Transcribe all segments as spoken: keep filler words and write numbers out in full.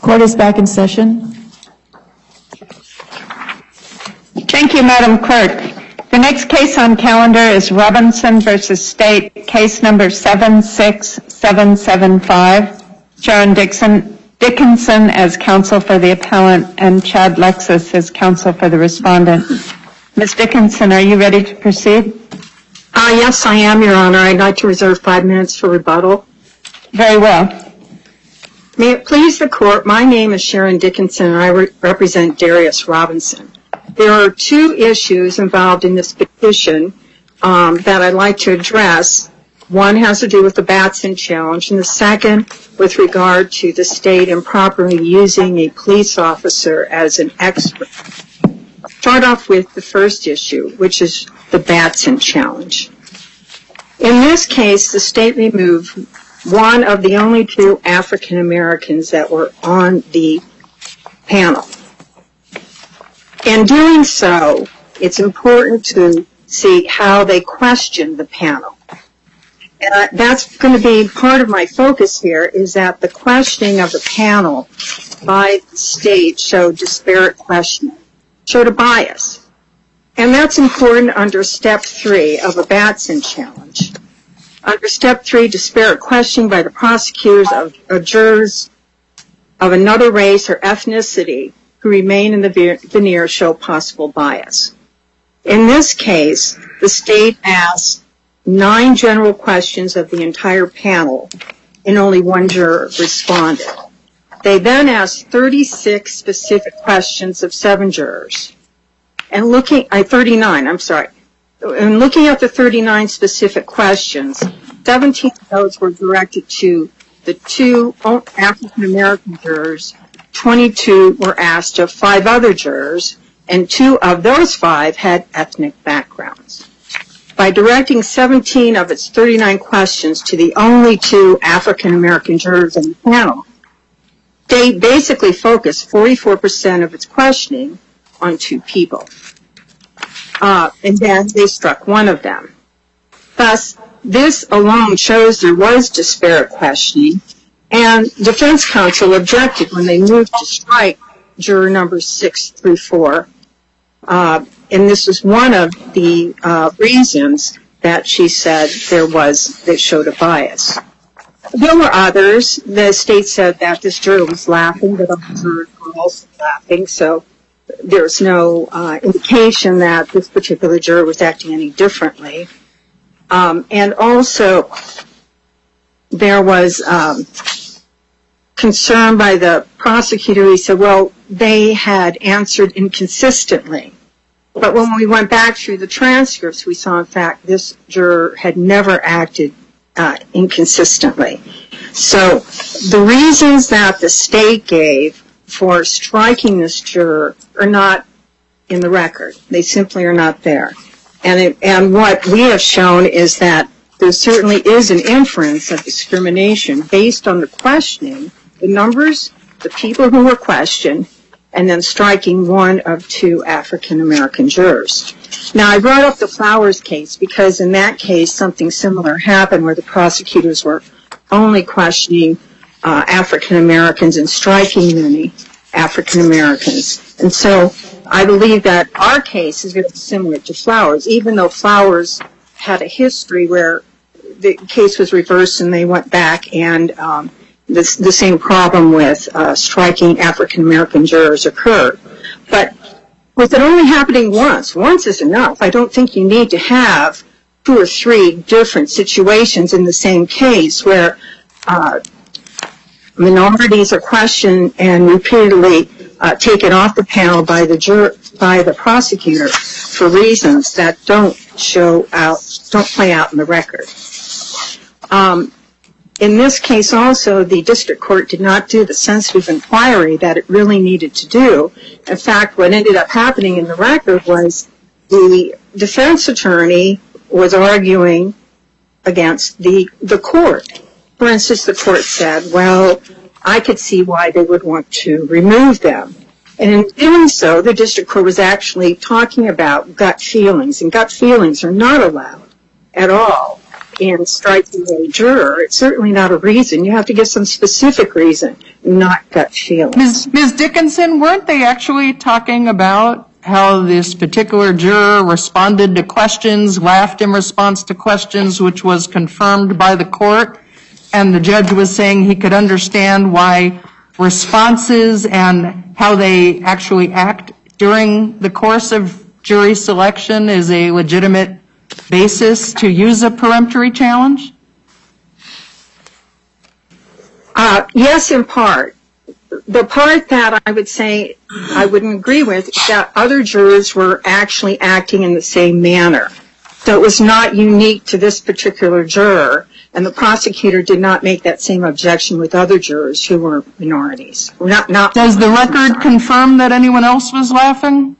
Court is back in session. Thank you, Madam Clerk. The next case on calendar is Robinson versus State, case number seven six seven seven five. Sharon Dixon, Dickinson as counsel for the appellant and Chad Lexus as counsel for the respondent. Miz Dickinson, are you ready to proceed? Uh, yes, I am, Your Honor. I'd like to reserve five minutes for rebuttal. Very well. May it please the Court, my name is Sharon Dickinson and I re- represent Darius Robinson. There are two issues involved in this petition um, that I'd like to address. One has to do with the Batson challenge, and the second with regard to the state improperly using a police officer as an expert. I'll start off with the first issue, which is the Batson challenge. In this case, the state removed one of the only two African Americans that were on the panel. In doing so, it's important to see how they questioned the panel. And I, that's going to be part of my focus here, is that the questioning of the panel by the state showed disparate questioning, showed a bias. And that's important under step three of a Batson challenge. Under step three, disparate questioning by the prosecutors of, of jurors of another race or ethnicity who remain in the veneer show possible bias. In this case, the state asked nine general questions of the entire panel, and only one juror responded. They then asked thirty-six specific questions of seven jurors. And looking, uh, thirty-nine, I'm sorry. And looking at the thirty-nine specific questions, seventeen of those were directed to the two African American jurors, twenty-two were asked of five other jurors, and two of those five had ethnic backgrounds. By directing seventeen of its thirty-nine questions to the only two African American jurors in the panel, they basically focused forty-four percent of its questioning on two people. Uh, and then they struck one of them. Thus, this alone shows there was disparate questioning, and defense counsel objected when they moved to strike juror numbers six through four. Uh, and this is one of the uh, reasons that she said there was, that showed a bias. There were others. The state said that this juror was laughing, but other jurors were also laughing, so there's no uh, indication that this particular juror was acting any differently. Um, and also, there was um, concern by the prosecutor. He said, well, they had answered inconsistently. But when we went back through the transcripts, we saw, in fact, this juror had never acted uh, inconsistently. So the reasons that the state gave for striking this juror are not in the record. They simply are not there. And, it, and what we have shown is that there certainly is an inference of discrimination based on the questioning, the numbers, the people who were questioned, and then striking one of two African American jurors. Now, I brought up the Flowers case because in that case something similar happened where the prosecutors were only questioning uh, African Americans and striking many African Americans. And so I believe that our case is very similar to Flowers, even though Flowers had a history where the case was reversed and they went back and um, this, the same problem with uh, striking African American jurors occurred. But with it only happening once, once is enough. I don't think you need to have two or three different situations in the same case where uh, minorities are questioned and repeatedly uh, taken off the panel by the jur- by the prosecutor for reasons that don't show out, don't play out in the record. Um, in this case also, the district court did not do the sensitive inquiry that it really needed to do. In fact, what ended up happening in the record was the defense attorney was arguing against the, the court. For instance, the court said, well, I could see why they would want to remove them. And in doing so, the district court was actually talking about gut feelings, and gut feelings are not allowed at all in striking a juror. It's certainly not a reason. You have to give some specific reason, not gut feeling. Miz Miz Dickinson, weren't they actually talking about how this particular juror responded to questions, laughed in response to questions, which was confirmed by the court, and the judge was saying he could understand why responses and how they actually act during the course of jury selection is a legitimate basis to use a peremptory challenge? Uh, yes, in part. The part that I would say I wouldn't agree with is that other jurors were actually acting in the same manner. So it was not unique to this particular juror, and the prosecutor did not make that same objection with other jurors who were minorities. Not, not Does the record confirm that anyone else was laughing?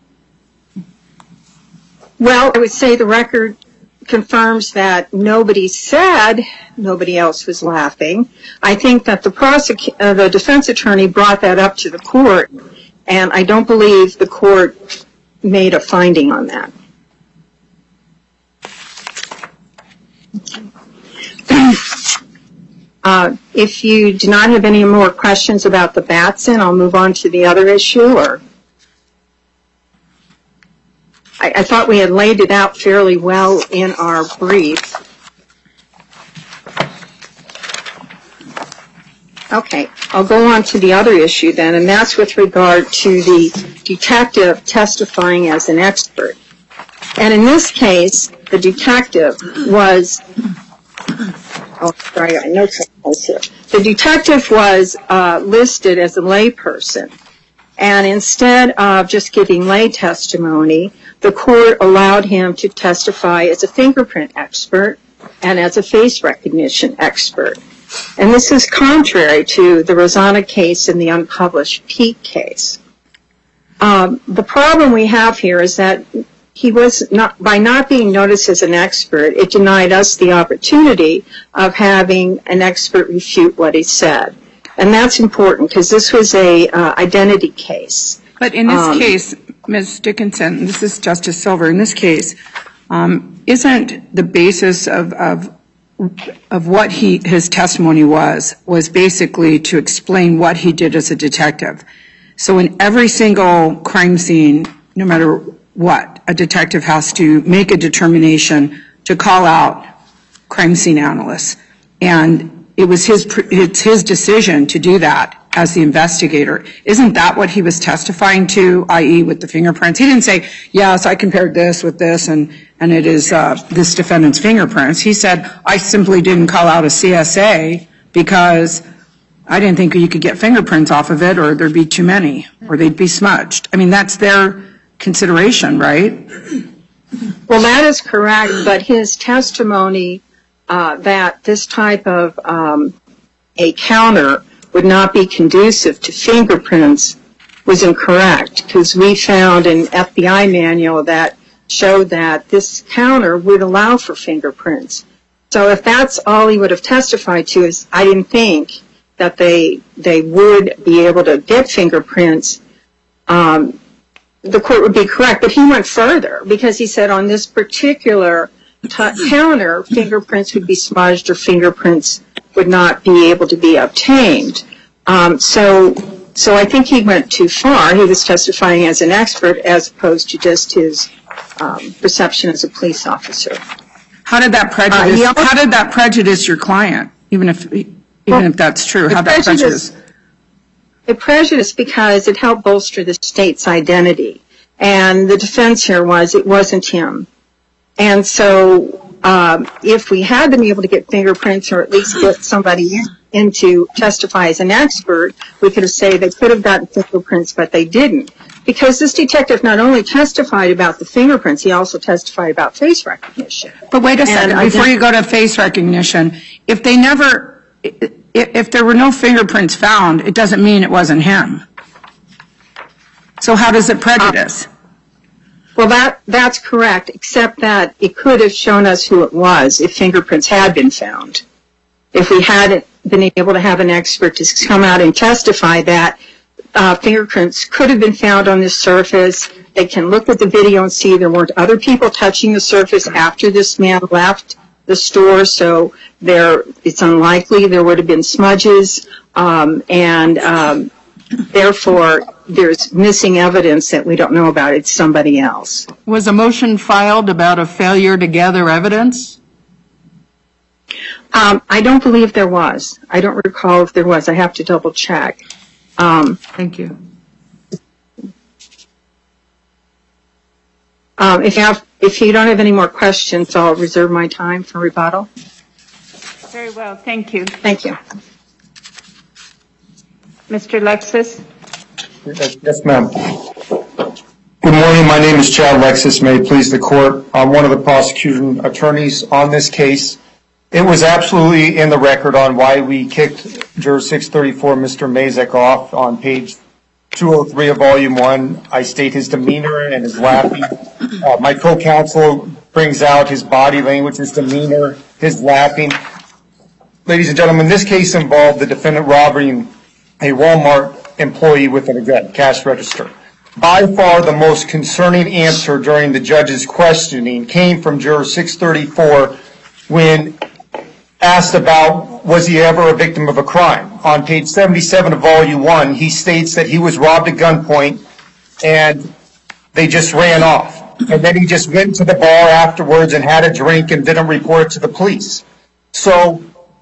Well, I would say the record confirms that nobody said nobody else was laughing. I think that the prosecu- uh, the defense attorney brought that up to the court, and I don't believe the court made a finding on that. Uh, if you do not have any more questions about the Batson, I'll move on to the other issue. Or I, I thought we had laid it out fairly well in our brief. Okay, I'll go on to the other issue then, and that's with regard to the detective testifying as an expert. And in this case, the detective was, oh, sorry, I know something's here. The detective was uh, listed as a layperson, and instead of just giving lay testimony, the court allowed him to testify as a fingerprint expert and as a face recognition expert. And this is contrary to the Rosana case and the unpublished Peake case. Um, the problem we have here is that he was not, by not being noticed as an expert, it denied us the opportunity of having an expert refute what he said. And that's important because this was a uh, identity case. But in this um, case, Miz Dickinson, this is Justice Silver, in this case, um, isn't the basis of, of of what he, his testimony was, was basically to explain what he did as a detective. So in every single crime scene, no matter what, a detective has to make a determination to call out crime scene analysts. And it was his, it's his decision to do that as the investigator. Isn't that what he was testifying to, that is with the fingerprints? He didn't say, yes, I compared this with this, and, and it is uh, this defendant's fingerprints. He said, I simply didn't call out a C S A because I didn't think you could get fingerprints off of it, or there'd be too many, or they'd be smudged. I mean, that's their consideration, right? Well, that is correct, but his testimony uh, that this type of um, a counter would not be conducive to fingerprints was incorrect, because we found an F B I manual that showed that this counter would allow for fingerprints. So if that's all he would have testified to, is I didn't think that they they would be able to get fingerprints, um, the court would be correct. But he went further, because he said on this particular t- counter, fingerprints would be smudged or fingerprints would not be able to be obtained. Um, so, so I think he went too far. He was testifying as an expert as opposed to just his um, perception as a police officer. How did that prejudice? Uh, also, how did that prejudice your client? Even if, even well, if that's true, how that prejudice? It prejudiced because it helped bolster the state's identity, and the defense here was it wasn't him, and so. Um, if we had been able to get fingerprints, or at least get somebody in, in to testify as an expert, we could have said they could have gotten fingerprints, but they didn't. Because this detective not only testified about the fingerprints, he also testified about face recognition. But wait a second, and before you go to face recognition, if they never, if, if there were no fingerprints found, it doesn't mean it wasn't him. So how does it prejudice? Uh, Well, that that's correct, except that it could have shown us who it was if fingerprints had been found. If we hadn't been able to have an expert to come out and testify that uh, fingerprints could have been found on this surface, they can look at the video and see there weren't other people touching the surface after this man left the store, so there it's unlikely there would have been smudges, um, and um, therefore there's missing evidence that we don't know about. It's somebody else. Was a motion filed about a failure to gather evidence? Um, I don't believe there was. I don't recall if there was. I have to double check. Um, Thank you. um, if you have, if you don't have any more questions, I'll reserve my time for rebuttal. Very well, thank you. Thank you. Mister Lexis? Yes, yes, ma'am. Good morning. My name is Chad Lexis. May it please the court. I'm one of the prosecuting attorneys on this case. It was absolutely in the record on why we kicked Juror six thirty-four, Mister Mazek, off. On page two oh three of Volume one, I state his demeanor and his laughing. Uh, my co-counsel brings out his body language, his demeanor, his laughing. Ladies and gentlemen, this case involved the defendant robbing a Walmart employee with a cash register. By far the most concerning answer during the judge's questioning came from Juror six thirty-four when asked about was he ever a victim of a crime. On page seventy-seven of Volume one, he states that he was robbed at gunpoint and they just ran off. And then he just went to the bar afterwards and had a drink and didn't report it to the police. So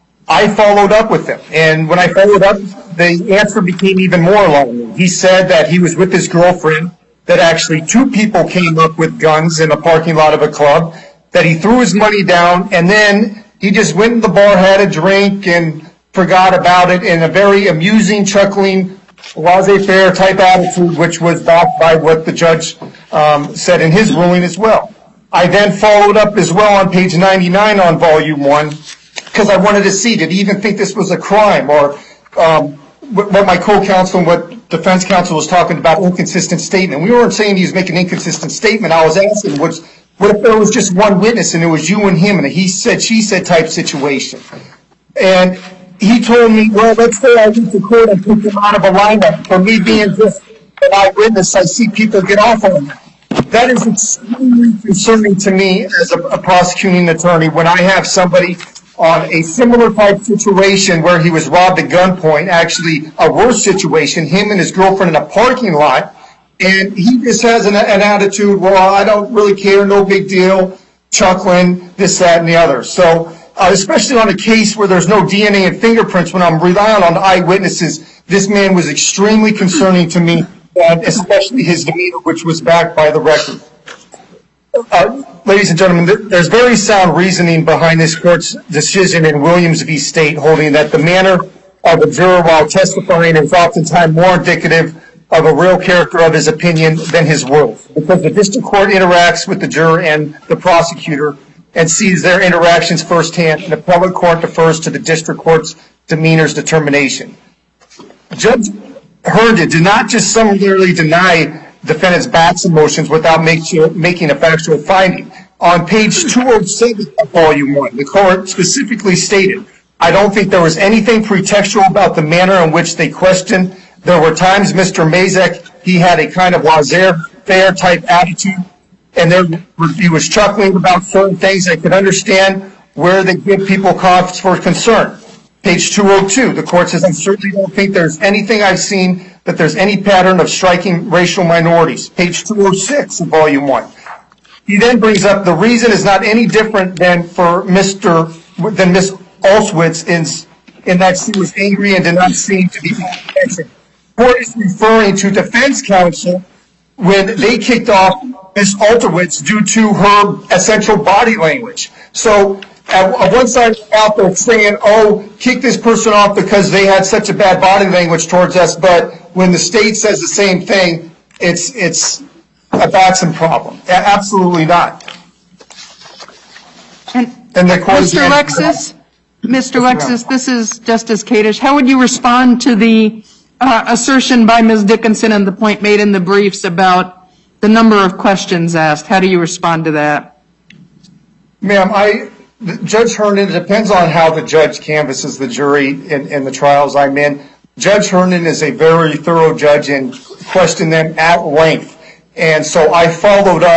I followed up with him. And when I followed up, the answer became even more alarming. He said that he was with his girlfriend, that actually two people came up with guns in a parking lot of a club, that he threw his money down, and then he just went to the bar, had a drink, and forgot about it in a very amusing, chuckling, laissez-faire type attitude, which was backed by what the judge um, said in his ruling as well. I then followed up as well on page ninety-nine on Volume one, because I wanted to see, did he even think this was a crime, or um, what my co-counsel and what defense counsel was talking about, inconsistent statement. We weren't saying he was making an inconsistent statement. I was asking, what if there was just one witness and it was you and him in a he said, she said type situation? And he told me, well, let's say I went to court and took him out of a lineup. For me being just an eyewitness, I see people get off on that. That is extremely concerning to me as a, a prosecuting attorney when I have somebody on a similar type situation where he was robbed at gunpoint, actually a worse situation, him and his girlfriend in a parking lot, and he just has an, an attitude, well, I don't really care, no big deal, chuckling, this, that, and the other. So, uh, especially on a case where there's no D N A and fingerprints, when I'm relying on eyewitnesses, this man was extremely concerning to me, and especially his demeanor, which was backed by the record. Uh, ladies and gentlemen, there's very sound reasoning behind this court's decision in Williams v. State, holding that the manner of a juror while testifying is oftentimes more indicative of a real character of his opinion than his words, because the district court interacts with the juror and the prosecutor and sees their interactions firsthand, and the appellate court defers to the district court's demeanor's determination. Judge Herndon did not just summarily deny defendant's Batson motions without make sure, making a factual finding. On page two oh seven of Volume one, the court specifically stated, I don't think there was anything pretextual about the manner in which they questioned. There were times Mister Mazek, he had a kind of laissez-faire type attitude, and there, he was chuckling about certain things. I could understand where they give people cause for concern. Page two oh two, the court says, I certainly don't think there's anything I've seen that there's any pattern of striking racial minorities. Page two oh six of Volume one. He then brings up the reason is not any different than for Mister than Miss Olszewicz in, in that she was angry and did not seem to be paying attention. The court is referring to defense counsel when they kicked off Miss Olszewicz due to her essential body language. So at one side of the mouth they're saying, oh, kick this person off because they had such a bad body language towards us, but when the state says the same thing, it's it's a Batson problem. Absolutely not. And, and the court Mister Lexis, Mister Lexis, this is Justice Kadish. How would you respond to the uh, assertion by Miz Dickinson and the point made in the briefs about the number of questions asked? How do you respond to that? Ma'am, I... Judge Herndon, it depends on how the judge canvasses the jury in, in the trials I'm in. Judge Herndon is a very thorough judge and questioned them at length. And so I followed up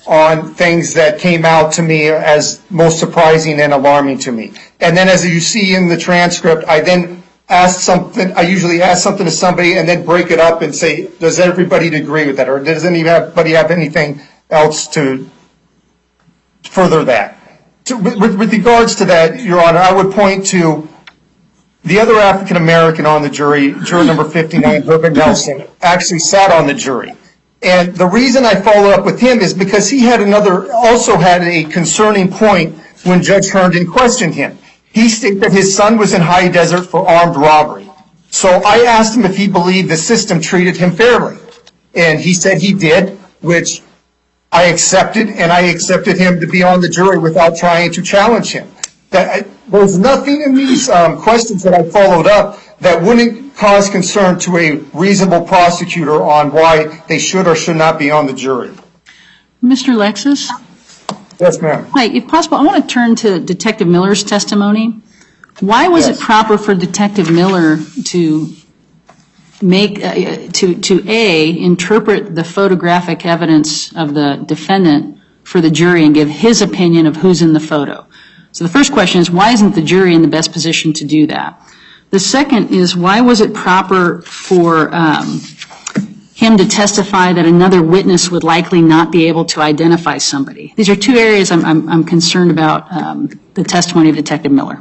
on things that came out to me as most surprising and alarming to me. And then as you see in the transcript, I then ask something, I usually ask something to somebody and then break it up and say, does everybody agree with that? Or does anybody have anything else to further that? So with, with regards to that, Your Honor, I would point to the other African American on the jury, juror number fifty-nine, Herbert Nelson, actually sat on the jury. And the reason I follow up with him is because he had another, also had a concerning point when Judge Herndon questioned him. He stated that his son was in High Desert for armed robbery. So I asked him if he believed the system treated him fairly. And he said he did, which I accepted, and I accepted him to be on the jury without trying to challenge him. That, there's nothing in these um, questions that I followed up that wouldn't cause concern to a reasonable prosecutor on why they should or should not be on the jury. Mister Lexis? Yes, ma'am. Hi, if possible, I want to turn to Detective Miller's testimony. Why was Yes. it proper for Detective Miller to make, uh, to, to A, interpret the photographic evidence of the defendant for the jury and give his opinion of who's in the photo? So the first question is, why isn't the jury in the best position to do that? The second is, why was it proper for um, him to testify that another witness would likely not be able to identify somebody? These are two areas I'm, I'm, I'm concerned about um, the testimony of Detective Miller.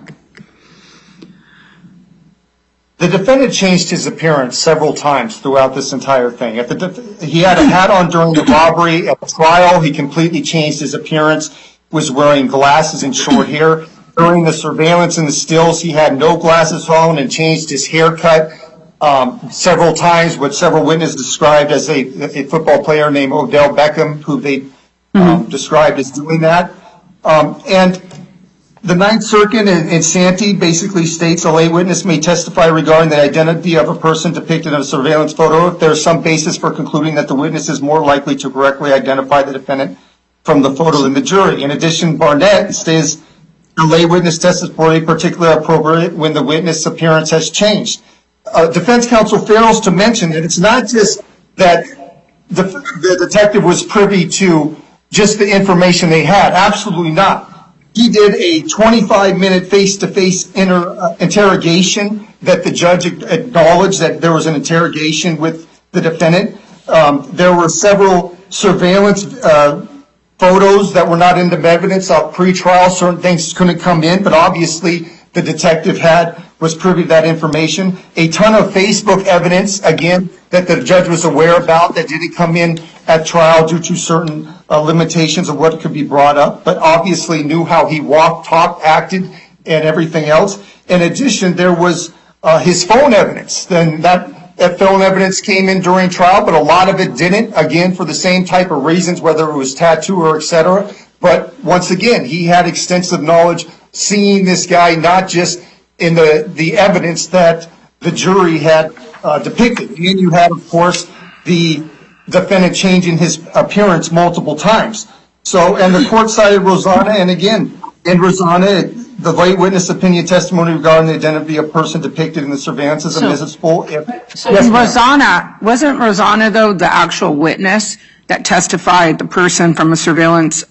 The defendant changed his appearance several times throughout this entire thing. At the def- he had a hat on during the robbery. At the trial, he completely changed his appearance, was wearing glasses and short hair. During the surveillance and the stills, he had no glasses on and changed his haircut um, several times, what several witnesses described as a, a football player named Odell Beckham, who they um, mm-hmm. described as doing that. Um, and the Ninth Circuit in, in Santee basically states a lay witness may testify regarding the identity of a person depicted in a surveillance photo if there is some basis for concluding that the witness is more likely to correctly identify the defendant from the photo than the jury. In addition, Barnett states a lay witness testimony particularly appropriate when the witness appearance has changed. Uh, defense counsel fails to mention that it's not just that the, the detective was privy to just the information they had. Absolutely not. He did a twenty-five minute face-to-face inter, uh, interrogation that the judge acknowledged that there was an interrogation with the defendant. Um, there were several surveillance uh, photos that were not in the evidence of pre-trial. Certain things couldn't come in, but obviously the detective had was privy to that information. A ton of Facebook evidence, again, that the judge was aware about that didn't come in at trial due to certain uh, limitations of what could be brought up, but obviously knew how he walked, talked, acted, and everything else. In addition, there was uh, his phone evidence. Then that, that phone evidence came in during trial, but a lot of it didn't, again, for the same type of reasons, whether it was tattoo or et cetera. But once again, he had extensive knowledge seeing this guy not just in the, the evidence that the jury had uh, depicted. And you had, of course, the defendant changing his appearance multiple times. So, and the court cited Rosanna, and again, in Rosanna, the lay witness opinion testimony regarding the identity of a person depicted in the surveillance is admissible. If, so yes, Rosanna, wasn't Rosanna, though, the actual witness that testified, the person from a surveillance,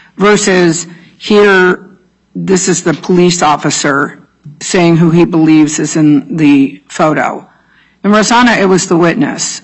versus here, this is the police officer saying who he believes is in the photo. In Rosanna, it was the witness.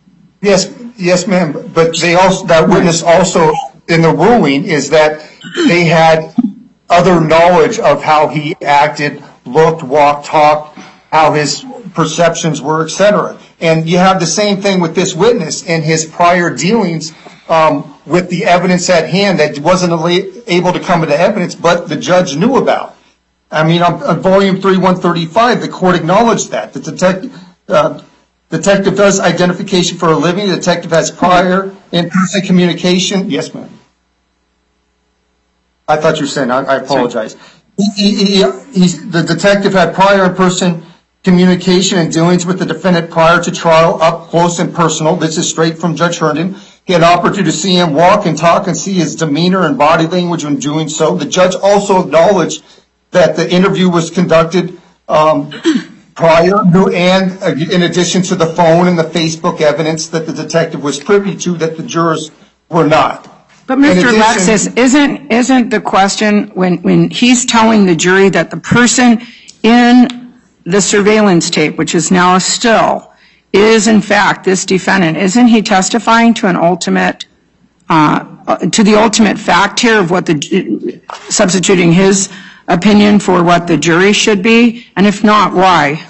Yes, yes, ma'am. But they also, that witness also in the ruling is that they had other knowledge of how he acted, looked, walked, talked, how his perceptions were, et cetera. And you have the same thing with this witness in his prior dealings um, with the evidence at hand that wasn't able to come into evidence, but the judge knew about. I mean, on, on volume three, one thirty-five, the court acknowledged that. The detective, uh, detective does identification for a living. The detective has prior in-person communication. Yes, ma'am. I thought you were saying, I, I apologize. He, he, he, he's, the detective had prior in-person communication and dealings with the defendant prior to trial, up close and personal. This is straight from Judge Herndon. He had an opportunity to see him walk and talk and see his demeanor and body language when doing so. The judge also acknowledged that the interview was conducted um, prior and uh, in addition to the phone and the Facebook evidence that the detective was privy to that the jurors were not. But Mister addition- Alexis, isn't, isn't the question when, when he's telling the jury that the person in the surveillance tape, which is now a still, is in fact this defendant, isn't he testifying to an ultimate, uh, to the ultimate fact here of what the, substituting his opinion for what the jury should be? And if not, why?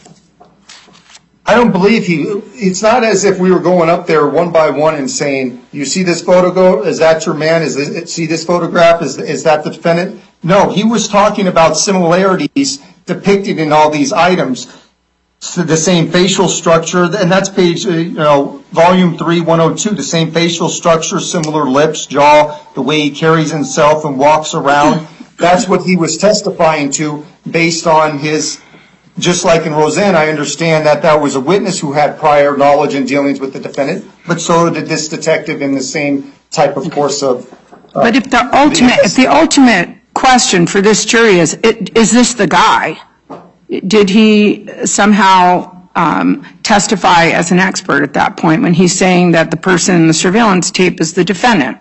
I don't believe he, it's not as if we were going up there one by one and saying, you see this photo, is that your man? Is this, see this photograph? Is, is that the defendant? No, he was talking about similarities depicted in all these items. So the same facial structure, and that's page, you know, volume three, one oh two, the same facial structure, similar lips, jaw, the way he carries himself and walks around. That's what he was testifying to based on his, just like in Roseanne, I understand that that was a witness who had prior knowledge and dealings with the defendant, but so did this detective in the same type of course of. Uh, but if the ultimate, if the ultimate question for this jury is, it, is this the guy? Did he somehow um, testify as an expert at that point when he's saying that the person in the surveillance tape is the defendant?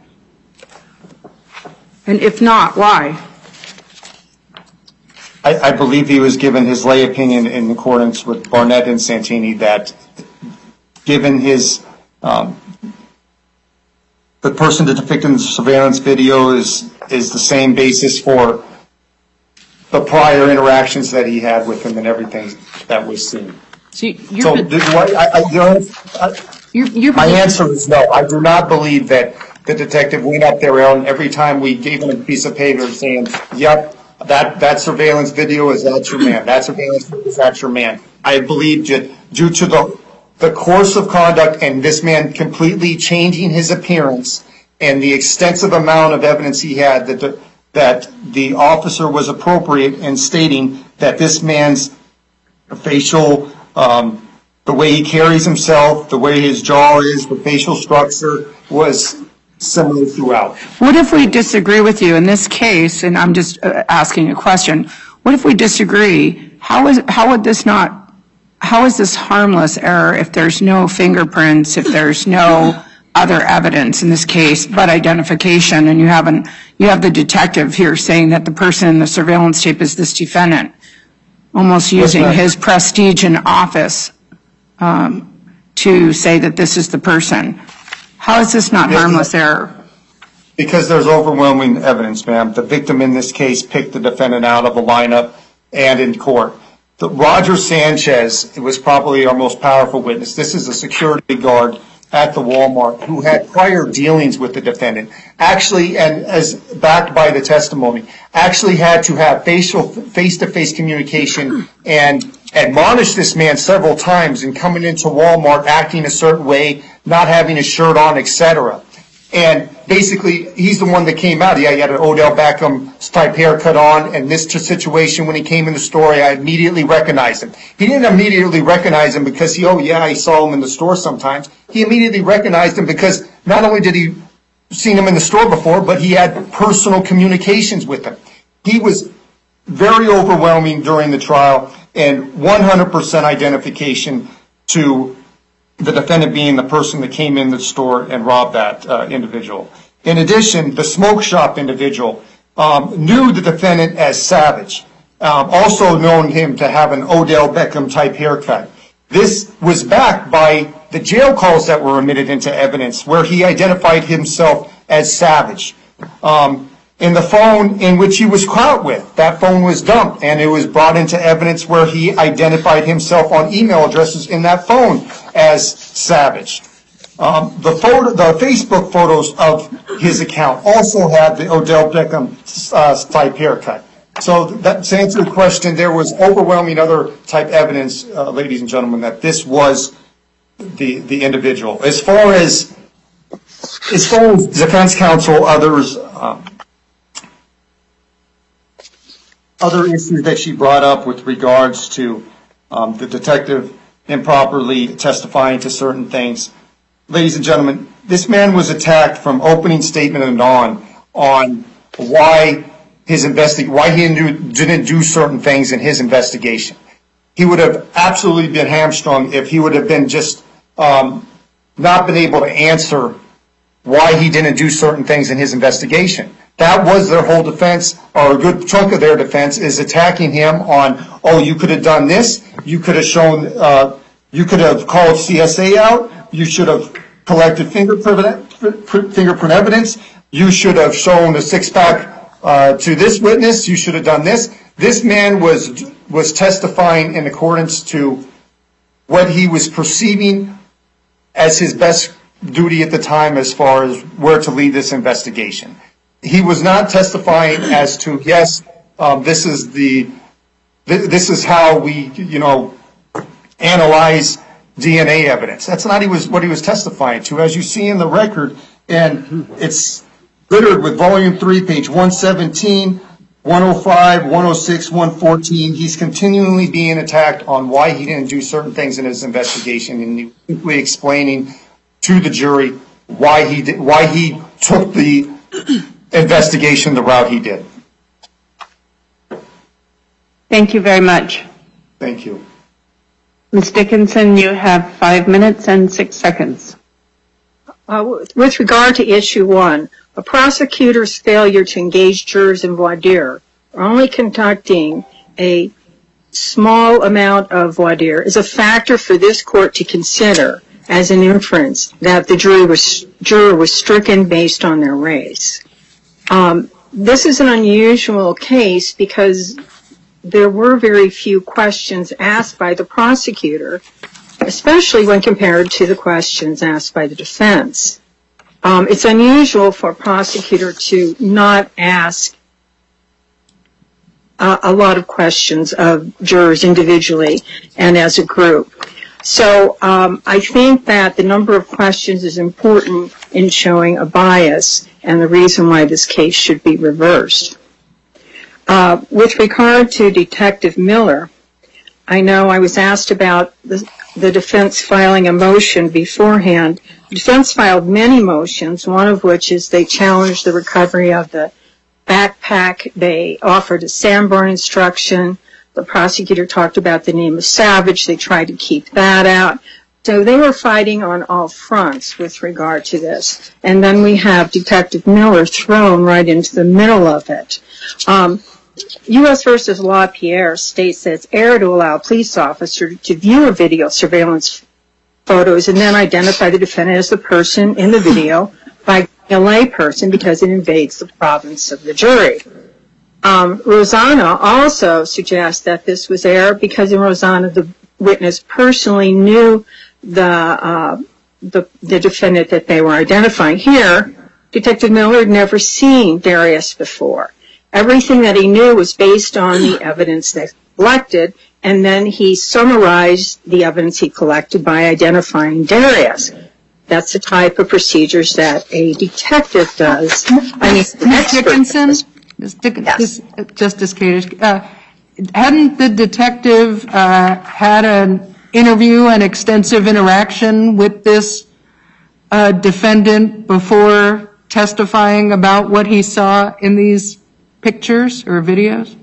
And if not, why? I, I believe he was given his lay opinion in accordance with Barnett and Santini that given his, um, the person depicted in the surveillance video is, is the same basis for the prior interactions that he had with him and everything that was seen. So, you're, so do I, I, I, you know, I, you're, you're, my answer is no. I do not believe that the detective went up there and every time we gave him a piece of paper saying, yep, that, that surveillance video is that your man. That surveillance video is that your man. I believe that due to the, the course of conduct and this man completely changing his appearance and the extensive amount of evidence he had that the, that the officer was appropriate in stating that this man's facial, um, the way he carries himself, the way his jaw is, the facial structure was similar throughout. What if we disagree with you in this case, and I'm just uh, asking a question, what if we disagree? How is, how would this not, how is this harmless error if there's no fingerprints, if there's no other evidence in this case but identification, and you haven't, you have the detective here saying that the person in the surveillance tape is this defendant, almost using his prestige in office um, to say that this is the person. How is this not harmless error? Because there's overwhelming evidence, ma'am. The victim in this case picked the defendant out of a lineup and in court. The Roger Sanchez was probably our most powerful witness. This is a security guard at the Walmart who had prior dealings with the defendant, actually, and as backed by the testimony, actually had to have facial, face-to-face communication and admonish this man several times in coming into Walmart acting a certain way, not having his shirt on, et cetera. And basically, he's the one that came out. Yeah, he had an Odell Beckham type haircut on, and this situation, when he came in the store, I immediately recognized him. He didn't immediately recognize him because he, oh yeah, I saw him in the store sometimes. He immediately recognized him because not only did he seen him in the store before, but he had personal communications with him. He was very overwhelming during the trial and one hundred percent identification to the defendant being the person that came in the store and robbed that uh, individual. In addition, the smoke shop individual um, knew the defendant as Savage, um, also known him to have an Odell Beckham type haircut. This was backed by the jail calls that were admitted into evidence where he identified himself as Savage. Um, in the phone in which he was caught with, that phone was dumped and it was brought into evidence where he identified himself on email addresses in that phone as Savage. Um, the photo, the Facebook photos of his account also had the Odell Beckham uh, type haircut. So that, to answer the question, there was overwhelming other type evidence, uh, ladies and gentlemen, that this was the the individual. As far as as far as defense counsel, others. Um, Other issues that she brought up with regards to um, the detective improperly testifying to certain things. Ladies and gentlemen, this man was attacked from opening statement and on on why his investi- why he didn't do certain things in his investigation. He would have absolutely been hamstrung if he would have been just um, not been able to answer why he didn't do certain things in his investigation. That was their whole defense, or a good chunk of their defense, is attacking him on, oh, you could have done this, you could have shown, uh, you could have called C S A out, you should have collected fingerprint, fingerprint evidence, you should have shown a six-pack uh, to this witness, you should have done this. This man was was testifying in accordance to what he was perceiving as his best duty at the time as far as where to lead this investigation. He was not testifying as to, yes, um, this is the, th this is how we, you know, analyze D N A evidence. That's not he was, what he was testifying to. As you see in the record, and it's littered with volume three, page one seventeen, one oh five, one oh six, one fourteen. He's continually being attacked on why he didn't do certain things in his investigation, and simply explaining to the jury why he did, why he took the investigation the route he did. Thank you very much. Thank you. Miz Dickinson, you have five minutes and six seconds. Uh, with regard to issue one, a prosecutor's failure to engage jurors in voir dire, or only conducting a small amount of voir dire, is a factor for this court to consider as an inference that the jury was, juror was stricken based on their race. Um, this is an unusual case because there were very few questions asked by the prosecutor, especially when compared to the questions asked by the defense. Um, it's unusual for a prosecutor to not ask uh, a lot of questions of jurors individually and as a group. So um, I think that the number of questions is important in showing a bias and the reason why this case should be reversed. Uh, with regard to Detective Miller, I know I was asked about the, the defense filing a motion beforehand. The defense filed many motions, one of which is they challenged the recovery of the backpack. They offered a Sanborn instruction. The prosecutor talked about the name of Savage. They tried to keep that out. So they were fighting on all fronts with regard to this. And then we have Detective Miller thrown right into the middle of it. Um, U S versus LaPierre states that it's error to allow a police officer to view a video surveillance photos and then identify the defendant as the person in the video by a layperson because it invades the province of the jury. Um, Rosanna also suggests that this was error because in Rosanna the witness personally knew the, uh, the, the defendant that they were identifying. Here, Detective Miller had never seen Darius before. Everything that he knew was based on the evidence that he collected, and then he summarized the evidence he collected by identifying Darius. That's the type of procedures that a detective does. I mean, Miz Dickinson, Miz Dick Yes. Justice Kadish, uh, hadn't the detective uh, had an interview, an extensive interaction with this uh, defendant before testifying about what he saw in these pictures or videos?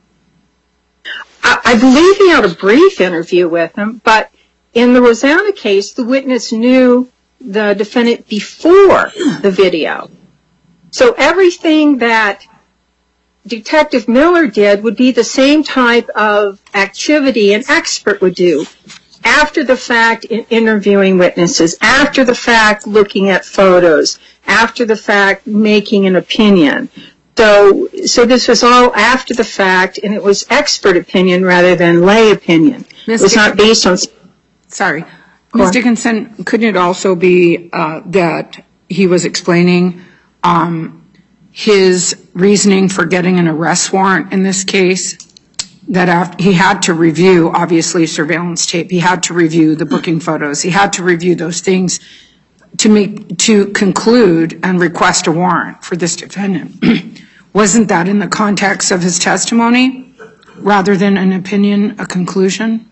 I, I believe he had a brief interview with him, but in the Rosanna case, the witness knew the defendant before the video. So everything that Detective Miller did would be the same type of activity an expert would do. After the fact, in interviewing witnesses, after the fact, looking at photos, after the fact, making an opinion. So, so this was all after the fact, and it was expert opinion rather than lay opinion. It was not based on... Sorry. Miz Dickinson, couldn't it also be uh, that he was explaining um, his reasoning for getting an arrest warrant in this case? That after, he had to review, obviously, surveillance tape. He had to review the booking photos. He had to review those things to make, to conclude and request a warrant for this defendant. Wasn't that in the context of his testimony rather than an opinion, a conclusion?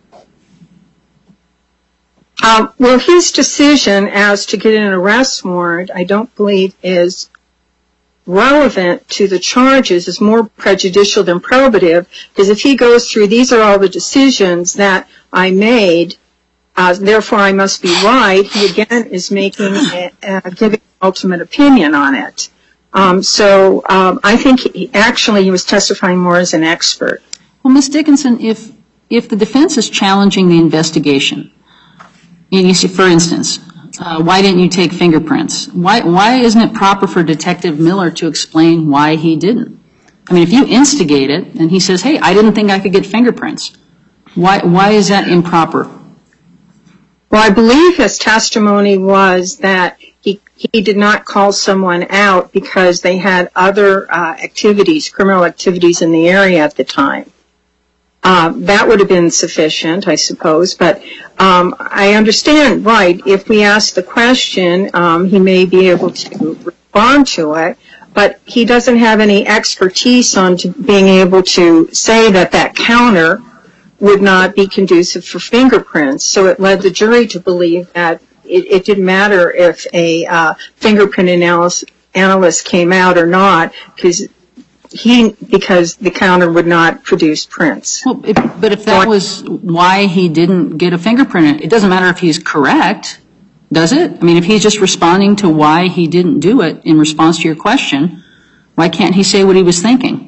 Um, well, his decision as to get an arrest warrant, I don't believe is relevant to the charges, is more prejudicial than probative, because if he goes through, these are all the decisions that I made Uh, therefore, I must be right. He again is making, a, a, giving ultimate opinion on it. Um, so um, I think he, actually he was testifying more as an expert. Well, Miz Dickinson, if if the defense is challenging the investigation, and you see, for instance, uh, why didn't you take fingerprints? Why why isn't it proper for Detective Miller to explain why he didn't? I mean, if you instigate it and he says, "Hey, I didn't think I could get fingerprints," why why is that improper? Well, I believe his testimony was that he he did not call someone out because they had other uh, activities, criminal activities in the area at the time. Uh, that would have been sufficient, I suppose. But um, I understand, right, if we ask the question, um, he may be able to respond to it. But he doesn't have any expertise on to being able to say that that counter would not be conducive for fingerprints. So it led the jury to believe that it, it didn't matter if a uh, fingerprint analyst, analyst came out or not, because he because the counter would not produce prints. Well, if, but if that was why he didn't get a fingerprint, it doesn't matter if he's correct, does it? I mean, if he's just responding to why he didn't do it in response to your question, why can't he say what he was thinking?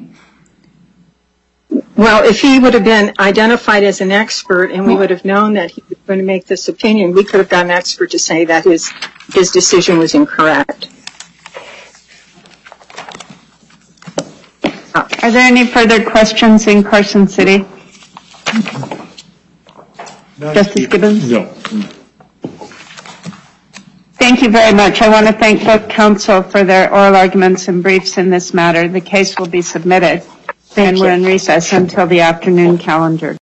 Well, if he would have been identified as an expert and we would have known that he was going to make this opinion, we could have got an expert to say that his his decision was incorrect. Are there any further questions in Carson City? No, Justice Gibbons? No. Thank you very much. I want to thank both counsel for their oral arguments and briefs in this matter. The case will be submitted, and we're in recess until the afternoon calendar.